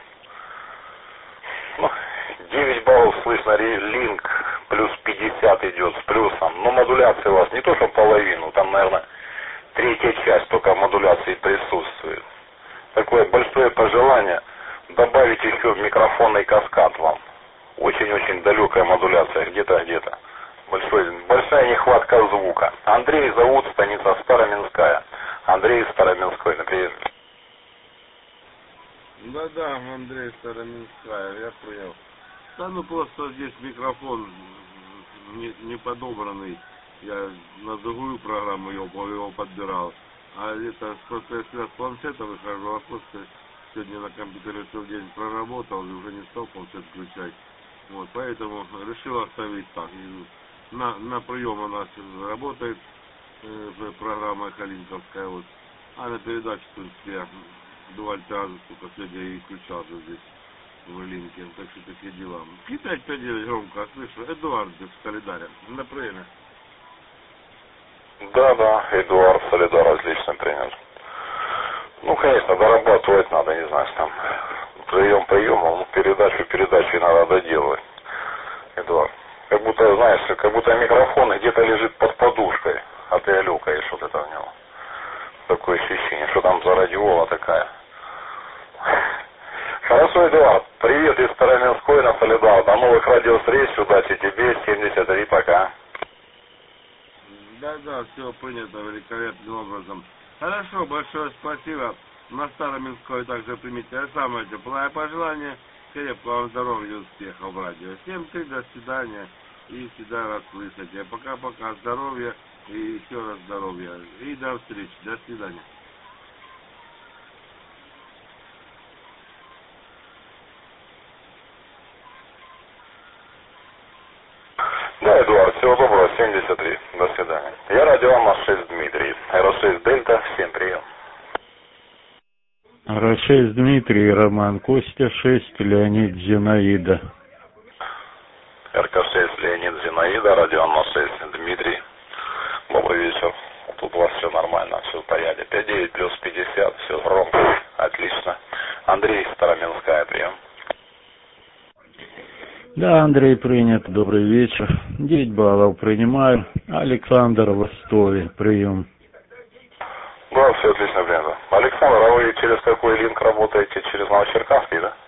[SPEAKER 1] 9 баллов слышно, линк плюс 50 идет с плюсом. Но модуляция у вас не то что половину, там, наверное, третья часть только модуляции присутствует. Такое большое пожелание добавить еще микрофонный каскад вам. Очень-очень далекая модуляция, где-то. Большая нехватка звука. Андрей зовут, станица Староминская. Андрей Староминской, например.
[SPEAKER 8] Да, Андрей Староминская, я понял. Да, ну просто здесь микрофон не подобранный. Я на другую программу его подбирал. А это просто если я с планшета выхожу, а просто сегодня на компьютере целый день проработал и уже не стал планшет включать. Вот, поэтому решил оставить так. И на прием у нас работает программа Калинковская, вот. А на передаче, в принципе, я дуаль-тиражу, сука, сегодня и включал же здесь в Линке. Так что такие дела. Китай 5-9 громко, слышу. Эдуард без Солидарен. На приеме.
[SPEAKER 1] Да, Эдуард Солидар отлично принят. Ну, конечно, дорабатывать надо, не знаю, там прием приемом, передачу надо доделывать. Эдуард. Как будто, знаешь, как будто микрофон где-то лежит под подушкой, а ты алюкаешь вот это в него. Такое ощущение, что там за радиола такая. Хорошо, Эдуард. Привет из Староминской на Солидар. До новых радиовстреч. Удачи тебе. 73, пока.
[SPEAKER 8] Да, все принято великолепным образом. Хорошо, большое спасибо. На Староминской также примите самое теплое пожелание. Крепкого здоровья и успехов в радио. Всем до свидания. И всегда рад слышать. Пока-пока. Здоровья и еще раз здоровья. И до встречи. До свидания.
[SPEAKER 1] Да, Эдуард, всего доброго, 73. До свидания. Я радио АМА-6 Дмитрий. Р6 Дельта, всем прием.
[SPEAKER 9] Р6 Дмитрий, Роман, Костя 6, Леонид Зинаида.
[SPEAKER 1] РК6 Леонид Зинаида, радио АМА-6 Дмитрий. Добрый вечер. Тут у вас все нормально, все в порядке. 59 плюс 50, все громко, отлично. Андрей Староминская, прием.
[SPEAKER 9] Да, Андрей принят, добрый вечер. 9 баллов принимаю. Александр в Ростове, прием.
[SPEAKER 1] Да, все отлично принято. Александр, а вы через какой линк работаете? Через Новочеркасский, да?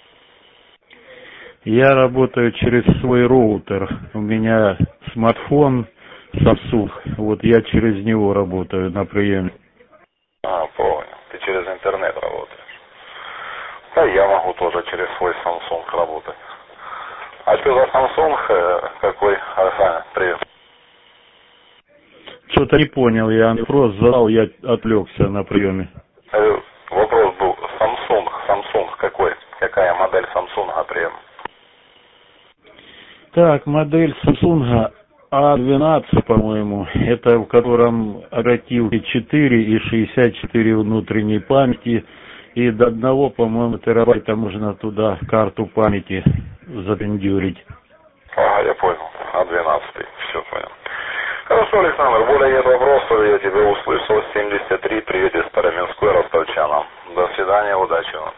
[SPEAKER 9] Я работаю через свой роутер. У меня смартфон Samsung. Вот я через него работаю на приеме.
[SPEAKER 1] Понял. Ты через интернет работаешь. Да, я могу тоже через свой Samsung работать. А что за Samsung? Какой? Ага, привет.
[SPEAKER 9] Что-то не понял, я вопрос задал, я отвлекся на приеме.
[SPEAKER 1] Вопрос был Samsung какой? Какая модель Samsung прием?
[SPEAKER 9] Так, модель Samsung A12, по-моему, это в котором оперативки 4 и 64 внутренней памяти, и до 1, по-моему, терабайта можно туда карту памяти запендюрить.
[SPEAKER 1] Ага, я понял. А12, все понял. Хорошо, Александр, более нет вопросов, я тебя услышал. 73, привет из Староминской, ростовчанам. До свидания, удачи вам.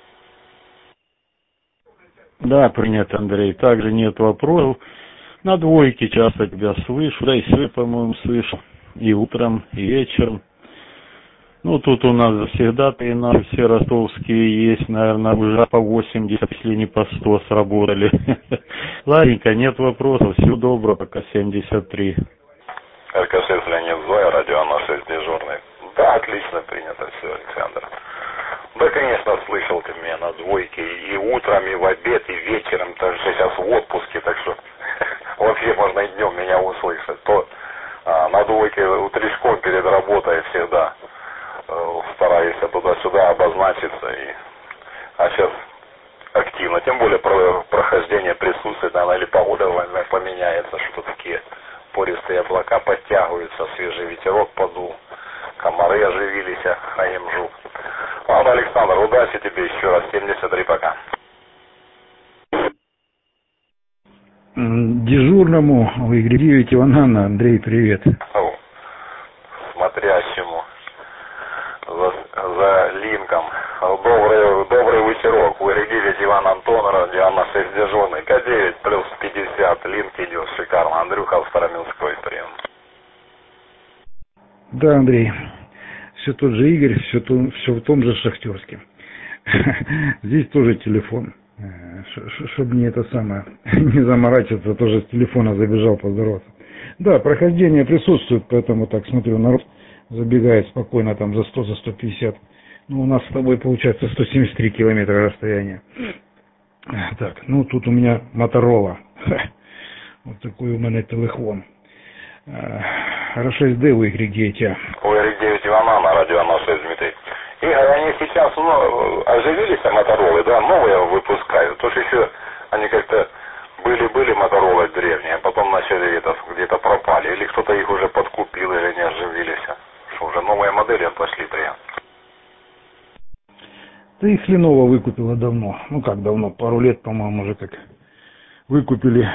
[SPEAKER 9] Да, принят, Андрей. Также нет вопросов. На 2 часто тебя слышу. Да и сегодня, по-моему, слышу. И утром, и вечером. Ну, тут у нас всегда-то и наши все ростовские есть, наверное, уже по 80, если не по 100 сработали. Ладненько, нет вопросов. Всего доброго, пока 73.
[SPEAKER 1] РК6 Леонид Зоя, радио АМА-6 дежурный. Да, отлично принято все, Александр. Да, конечно, слышал ты меня на 2 и утром, и в обед, и вечером, так что сейчас в отпуске, так что вообще можно и днем меня услышать. То на 2 утречком перед работой всегда стараюсь туда-сюда обозначиться. А сейчас активно, тем более прохождение присутствует, наверное, или погода поменяется, что такие пористые облака подтягиваются, свежий ветерок подул, комары оживились, а им жук. Ладно, Александр, удачи тебе еще раз. 73, пока.
[SPEAKER 10] Дежурному в игре 9 Иванана, Андрей, привет.
[SPEAKER 1] Смотрящему за линком. Добрый вечерок. У игре 9 Иван Антон, радио АМА-6 дежурный. К9 плюс 50. Линк идет шикарно. Андрюха в Староминской прием.
[SPEAKER 10] Да, Андрей. Все тот же Игорь, все в том же Шахтерске. Здесь тоже телефон. чтобы мне это самое, не заморачиваться, тоже с телефона забежал поздороваться. Да, прохождение присутствует, поэтому так смотрю, народ забегает спокойно там за 100, за 150. Ну, у нас с тобой получается 173 километра расстояния. Так, ну тут у меня Моторола. Вот такой у меня телефон. R6D у Y9.
[SPEAKER 1] У Y9 Ивана, радио 06 Дмитрий. Игорь, они сейчас оживились, Моторолы, да, новые выпускают. Тоже еще они как-то были Моторолы древние, а потом начали где-то пропали. Или кто-то их уже подкупил, или не оживились. Что уже новые модели пошли прям.
[SPEAKER 10] Да их Lenovo выкупила давно. Ну как давно, пару лет, по-моему, уже как выкупили.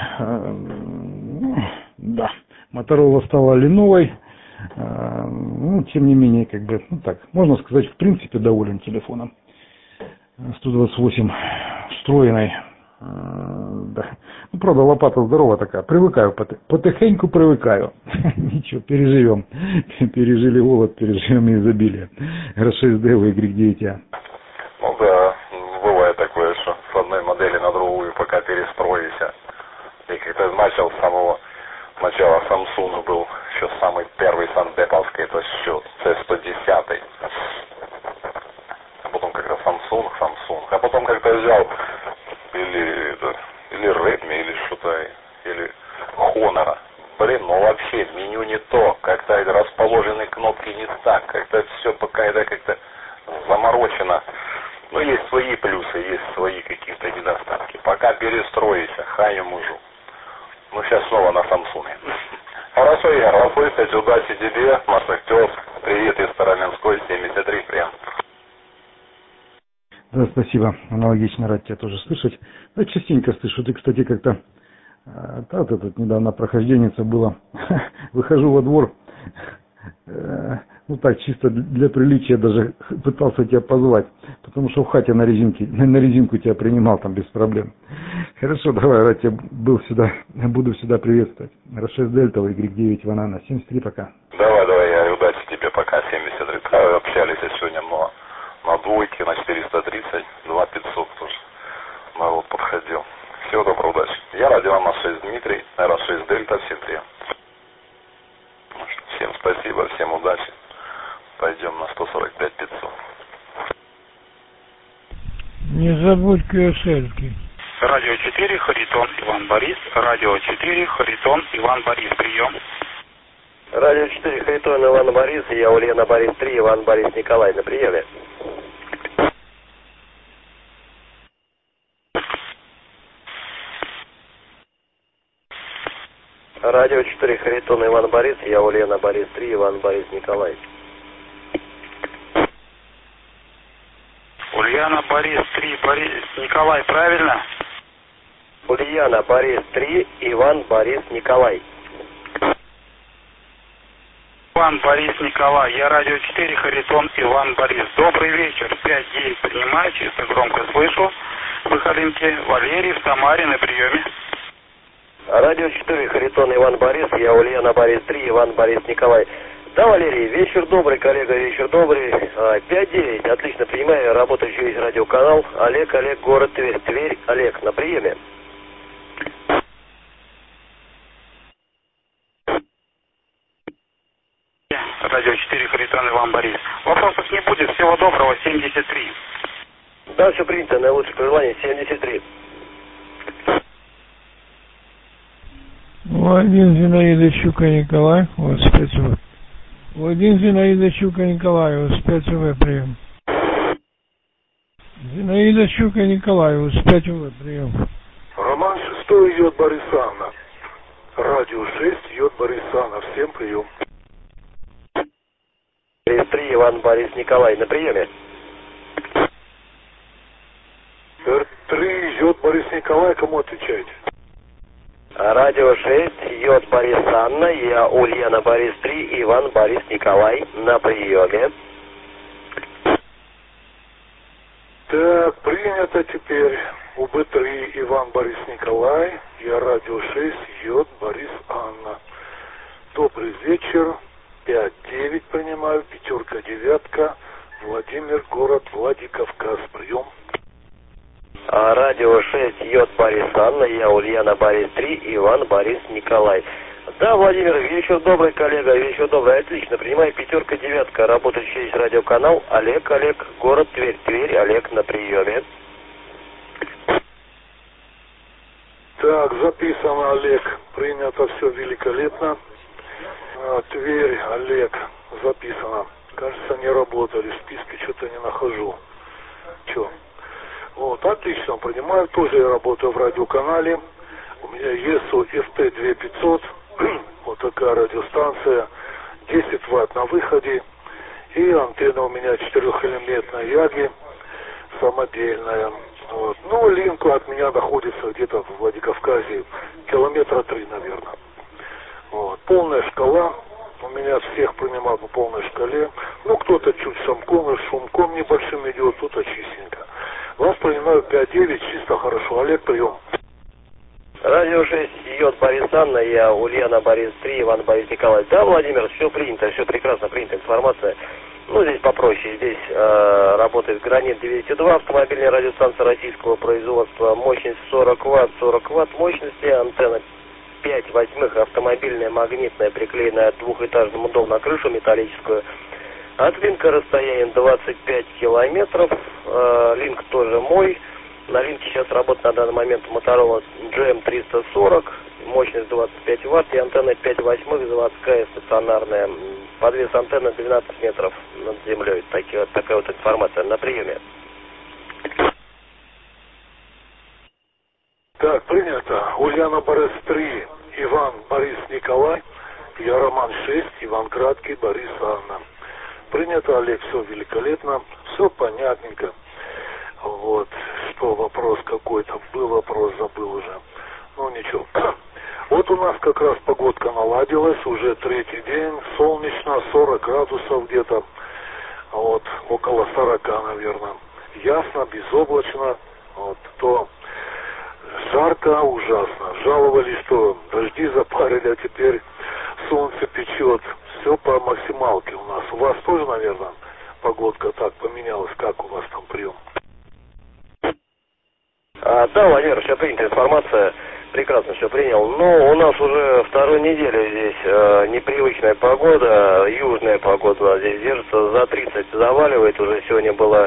[SPEAKER 10] Да, Motorola стала Lenovo. Ну, тем не менее, как бы, ну так, можно сказать, в принципе, доволен телефоном. 128 встроенной. Да. Ну, правда, лопата здорова такая. Привыкаю, потихоньку привыкаю. Ничего, переживем. Пережили голод, переживем изобилие. R6D у Y9.
[SPEAKER 1] Ну да, бывает такое, что с одной модели на другую, пока перестроишься. И как-то начал с самого начала Samsung был еще самый первый сандеповский, то есть еще C110. А потом как-то Samsung. А потом как-то взял или Redmi, или что-то, или Honor. Блин, ну вообще меню не то, как-то расположены кнопки не так, как-то все пока это как-то заморочено. Ну, есть свои плюсы, есть свои какие-то недостатки. Пока перестроишься, хай мужу. Ну, сейчас снова на Samsung. Хорошо, Игорь, услышать, удачи тебе, Машахтёв. Привет из Староминской, 73 прям.
[SPEAKER 10] Да, спасибо. Аналогично, рад тебя тоже слышать. Да, частенько слышу. Ты, кстати, как-то... вот это недавно прохожденица было. Выхожу во двор. Ну так, чисто для приличия даже пытался тебя позвать. Потому что в хате на резинку тебя принимал там без проблем. Хорошо, давай, рад тебя буду сюда приветствовать. R6 Дельта, Y9 Ванана, 73 пока.
[SPEAKER 1] Давай, я удачи тебе пока, 73. Общались сегодня много. На двойке, на 430, 2500 тоже народ подходил. Всего доброго, удачи. Я радио МА-6 Дмитрий, R6 Дельта, 73. Всем спасибо, всем удачи. Пойдем на 145-500.
[SPEAKER 11] Не забудь QSL-ки.
[SPEAKER 12] Радио 4, Харитон Иван Борис. Радио 4, Харитон Иван Борис. Прием.
[SPEAKER 7] Радио 4, Харитон Иван Борис. Я Ульяна Борис 3, Иван Борис Николай. На приеме. Радио 4, Харитон Иван Борис. Я Ульяна Борис 3, Иван Борис Николай.
[SPEAKER 12] Ульяна Борис 3, Борис Николай, правильно?
[SPEAKER 7] Ульяна Борис 3, Иван Борис Николай.
[SPEAKER 12] Иван Борис Николай, я радио 4, Харитон Иван Борис. Добрый вечер, 5-9 принимаю, чисто громко слышу. Выходинки, Валерий в Самаре на приеме.
[SPEAKER 7] Радио 4, Харитон Иван Борис, я Ульяна Борис 3, Иван Борис Николай. Да, Валерий, вечер добрый, коллега, вечер добрый. 5-9, отлично принимаю, работающий весь радиоканал. Олег, город Тверь. Тверь, Олег, на приеме.
[SPEAKER 12] Радио 4, Харитон Иван Борис. Вопросов не будет, всего доброго, 73.
[SPEAKER 7] Да, все принято, наилучшее пожелание, 73.
[SPEAKER 11] Владимир Зинаида Щука Николай, вот спецов. Владимир Зинаида Щука Николай, вот спецов, прием. Зинаида Щука Николай, вот спецов, прием.
[SPEAKER 6] Роман 6 идет Борисана. Радио 6 идет Борисана. Всем прием.
[SPEAKER 7] Борис 3, Иван Борис Николай, на приеме.
[SPEAKER 6] Р3 идет Борис Николай, кому отвечаете?
[SPEAKER 7] Радио 6, Йод Борис Анна, я Ульяна Борис 3, Иван Борис Николай, на приеме.
[SPEAKER 6] Так, принято теперь. УБ3 Иван Борис Николай, я радио 6, Йод Борис Анна. Добрый вечер, 5-9 принимаю, 5-9, Владимир, город Владикавказ, прием.
[SPEAKER 7] Радио 6, Йод Борис Анна, я Ульяна Борис 3, Иван Борис Николай. Да, Владимир, вечер добрый, коллега, вечер добрый, отлично, принимай 5-9, работающий здесь радиоканал, Олег, город Тверь, Олег на приеме.
[SPEAKER 6] Так, записано, Олег, принято все великолепно. Тверь, Олег, записано. Кажется, не работали, в списке что-то не нахожу. Че? Вот, отлично, принимаю, тоже я работаю в радиоканале. У меня ЕСУ FT2500, вот такая радиостанция, 10 ватт на выходе. И антенна у меня 4-элементная Яги, самодельная. Вот. Ну, линку от меня находится где-то в Владикавказе, километра 3, наверное. Вот. Полная шкала. У меня всех принимал по полной шкале. Ну, кто-то чуть шумком небольшим идет, кто-то чистенько. Вас принимаю 5-9, чисто хорошо. Олег, прием.
[SPEAKER 7] Радио 6, Йод Борис Анна, я Ульяна Борис 3, Иван Борис Николай. Да, Владимир, все принято, все прекрасно принята информация. Ну, здесь попроще. Здесь работает Гранит 202, автомобильная радиостанция российского производства, мощность 40 ватт мощности, антенна 5/8, автомобильная магнитная, приклеенная к двухэтажному дому на крышу металлическую. От линка расстояние 25 километров, линк тоже мой. На линке сейчас работает на данный момент Motorola GM340, мощность 25 ватт и антенна 5/8, заводская стационарная. Подвес антенны 12 метров над землей. Такая вот информация на приеме.
[SPEAKER 6] Так, принято. Ульяна Борис 3, Иван Борис Николай, я Роман 6, Иван Краткий, Борис Анна. Принято, Олег, все великолепно, все понятненько. Вот, что вопрос какой-то был, вопрос забыл уже. Ну ничего. Вот у нас как раз погодка наладилась, уже третий день, солнечно, 40 градусов где-то, вот, около 40, наверное. Ясно, безоблачно, вот, то жарко, ужасно. Жаловались, что дожди запарили, а теперь солнце печет. Все по максималке у нас. У вас тоже, наверное, погодка так поменялась, как у вас там прием?
[SPEAKER 7] Да, Владимир, все принята информация, прекрасно все принял. Но у нас уже вторую неделю здесь непривычная погода, южная погода у нас здесь держится, за 30 заваливает, уже сегодня было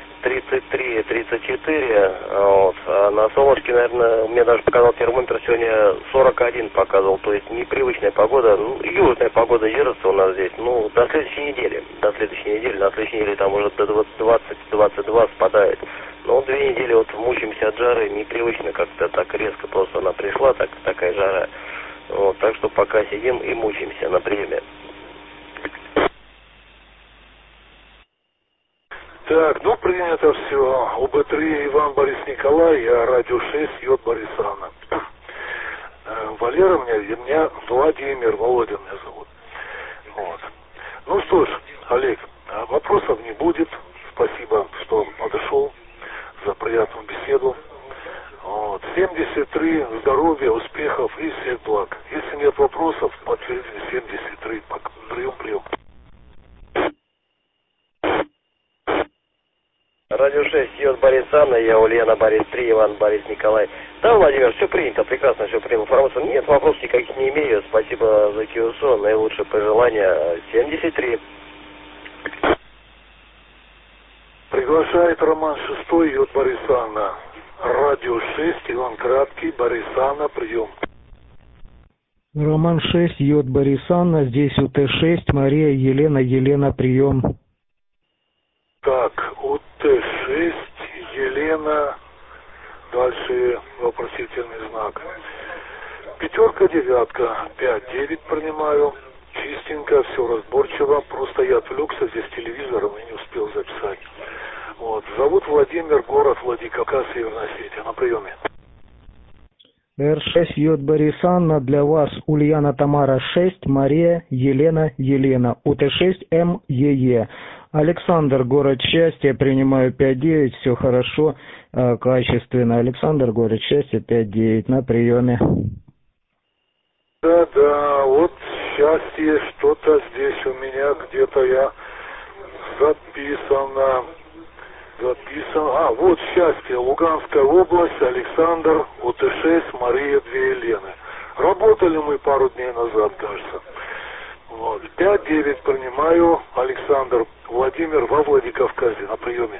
[SPEAKER 7] 33-34, вот. А на солнышке, наверное, мне даже показал термометр, сегодня 41 показывал, то есть непривычная погода, ну, южная погода держится у нас здесь, ну, до следующей недели, на следующей неделе там уже до 20-22 спадает. Ну, 2 недели вот мучимся от жары, непривычно как-то так резко просто она пришла, такая жара, вот, так что пока сидим и мучимся на приеме.
[SPEAKER 6] Так, ну принято все. УБ-3 Иван Борис Николай, я Радио 6, Йод Борис Анна. Валера меня Владимир, Володя меня зовут. Вот. Ну что ж, Олег, вопросов не будет. Спасибо, что подошел за приятную беседу. Вот. 73, здоровья, успехов и всех благ. Если нет вопросов, подтвердите 73. Прием.
[SPEAKER 7] Радио 6, Йод Борис Анна, я Ульяна Борис 3, Иван Борис Николай. Да, Владимир, все принято, прекрасно все принял информацию. Нет, вопросов никаких не имею. Спасибо за КИОСО, наилучшие пожелания. 73.
[SPEAKER 6] Приглашает Роман 6, Йод Борис Анна. Радио 6, Иван Краткий, Борис Анна, прием.
[SPEAKER 3] Роман 6, Йод Борис Анна, здесь УТ-6, Мария Елена, прием.
[SPEAKER 6] Так, УТ-6, Елена, дальше вопросительный знак. 5-9, 5-9 принимаю, чистенько, все разборчиво, просто я отвлекся здесь телевизором и не успел записать. Вот, зовут Владимир, город Владикавказ, Северная Осетия, на приеме.
[SPEAKER 3] Р6, Йод Борис Анна, для вас Ульяна Тамара 6, Мария Елена, УТ-6, МЕЕ. Александр, город счастья, принимаю 5-9, все хорошо, качественно. Александр, город счастья, 5-9, на приеме.
[SPEAKER 6] Да, вот счастье, что-то здесь у меня где-то я записан. вот счастье, Луганская область, Александр, УТ-6, Мария, 2 Елены. Работали мы пару дней назад, кажется. Вот. 5-9 принимаю, Александр, Владимир во Владикавказе на приеме.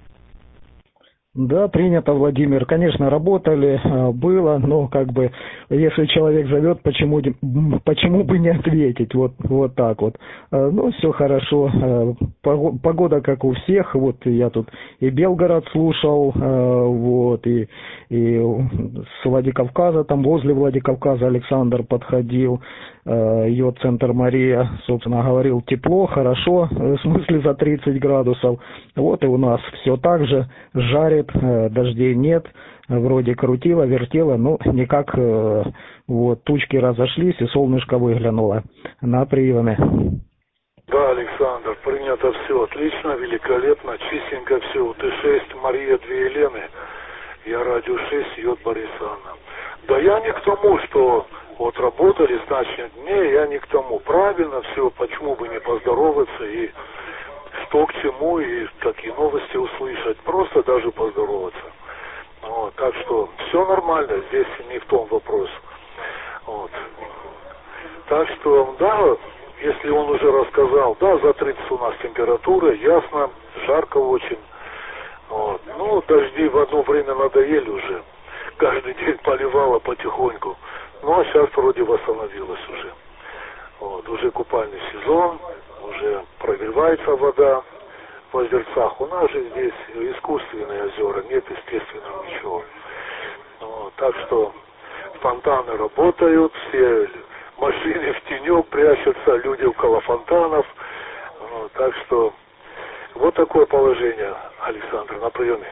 [SPEAKER 3] Да, принято, Владимир. Конечно, работали, было, но как бы, если человек зовет, почему бы не ответить? Вот так вот. Ну, все хорошо. Погода как у всех. Вот я тут и Белгород слушал, вот, и с Владикавказа, там возле Владикавказа Александр подходил. Ее центр Мария, собственно, говорил, тепло, хорошо, в смысле за 30 градусов. Вот и у нас все так же, жарит, дождей нет, вроде крутило, вертело, но никак вот тучки разошлись и солнышко выглянуло на приеме.
[SPEAKER 6] Да, Александр, принято все отлично, великолепно, чистенько все. УТ-6, Мария, 2 Елены, я радио 6, Йод Борис Анна. Да я не к тому, что вот работали с начальных дней, я не к тому. Правильно все, почему бы не поздороваться и что к чему, и такие новости услышать. Просто даже поздороваться. Вот, так что все нормально, здесь не в том вопрос. Вот. Так что, да, если он уже рассказал, да, за 30 у нас температура, ясно, жарко очень. Вот. Ну, дожди в одно время надоели уже. Каждый день поливало потихоньку. Ну, а сейчас вроде восстановилось уже. Вот. Уже купальный сезон, уже прогревается вода в озерцах. У нас же здесь искусственные озера, нет естественного ничего. Вот. Так что фонтаны работают, все машины в тенек прячутся, люди около фонтанов. Вот. Так что вот такое положение, Александр, на приеме.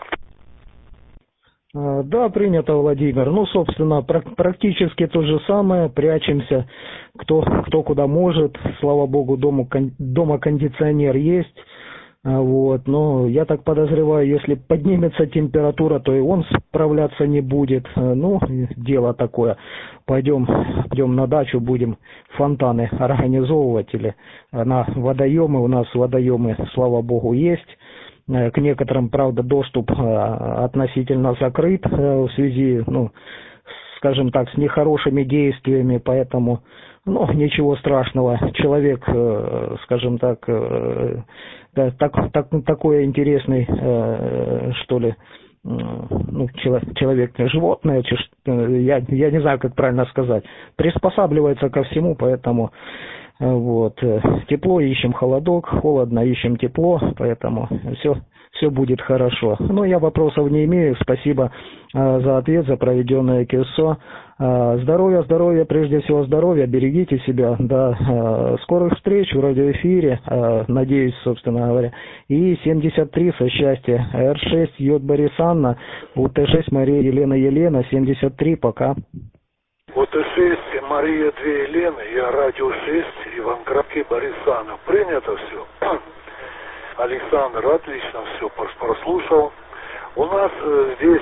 [SPEAKER 3] Да, принято, Владимир. Ну, собственно, практически то же самое. Прячемся, кто куда может. Слава богу, дома кондиционер есть. Вот. Но я так подозреваю, если поднимется температура, то и он справляться не будет. Ну, дело такое. Пойдем на дачу, будем фонтаны организовывать или на водоемы. У нас водоемы, слава богу, есть. К некоторым, правда, доступ относительно закрыт в связи, ну, скажем так, с нехорошими действиями, поэтому, ну, ничего страшного. Человек, скажем так, такой интересный, что ли, ну, человек, животное, я не знаю, как правильно сказать, приспосабливается ко всему, поэтому... Вот. Тепло ищем холодок, холодно ищем тепло, поэтому все будет хорошо. Но я вопросов не имею. Спасибо за ответ, за проведенное КСО. Здоровья, прежде всего здоровья, берегите себя. До скорых встреч в радиоэфире, надеюсь, собственно говоря. И 73 со счастья. Р6 Йод Борис Анна, УТ6 Мария Елена, 73, пока.
[SPEAKER 6] УТ-6, Мария, 2 Елены, я радио 6, Иван Крапки, Борис Анна. Принято все. Александр, отлично все прослушал. У нас здесь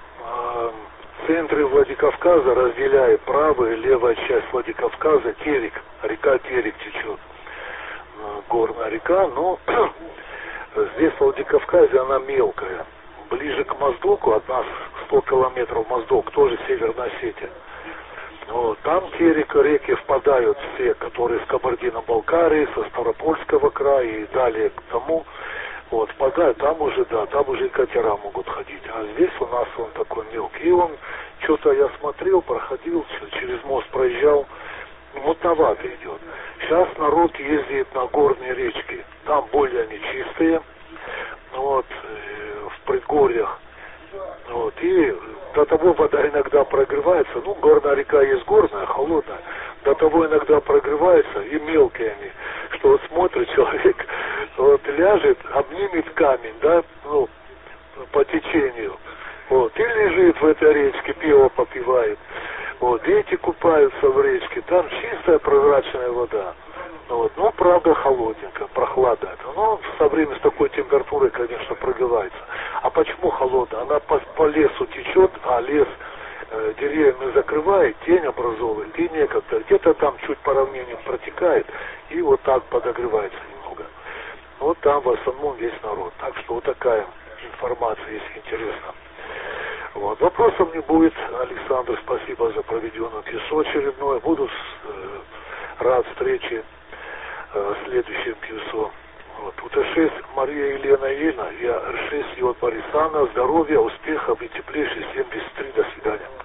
[SPEAKER 6] в центре Владикавказа разделяет правая и левая часть Владикавказа Терек, река Терек течет. Горная река, но здесь в Владикавказе она мелкая. Ближе к Моздоку, от нас 100 километров Моздок, тоже Северная Осетия. Вот, там реки впадают все, которые с Кабардино-Балкарии, со Ставропольского края и далее к тому. Вот, впадают, там уже и катера могут ходить. А здесь у нас он такой мелкий. И он, что-то я смотрел, проходил, через мост проезжал, мутновато идет. Сейчас народ ездит на горные речки. Там более они чистые, вот, в предгорьях. Вот, и до того вода иногда прогревается, ну, горная река есть горная, холодная, до того иногда прогревается, и мелкие они, что вот смотрит человек, вот ляжет, обнимет камень, да, ну, по течению, вот, и лежит в этой речке, пиво попивает, вот, дети купаются в речке, там чистая прозрачная вода. Вот. Ну, правда, холодненько, прохлада это. Но со временем с такой температурой, конечно, прогревается. А почему холодно? Она по лесу течет, а лес деревьями закрывает, тень образовывает, и некогда. Где-то там чуть по равнинам протекает, и вот так подогревается немного. Вот там в основном весь народ. Так что вот такая информации, если интересно. Вот. Вопросов не будет. Александр, спасибо за проведенную КИСО очередное. Буду рад встрече в следующем КИСО. Вот. УТ-6 Мария Елена Ельна, я Р6 Йод Борисана. Здоровья, успехов и теплейший 73. До свидания.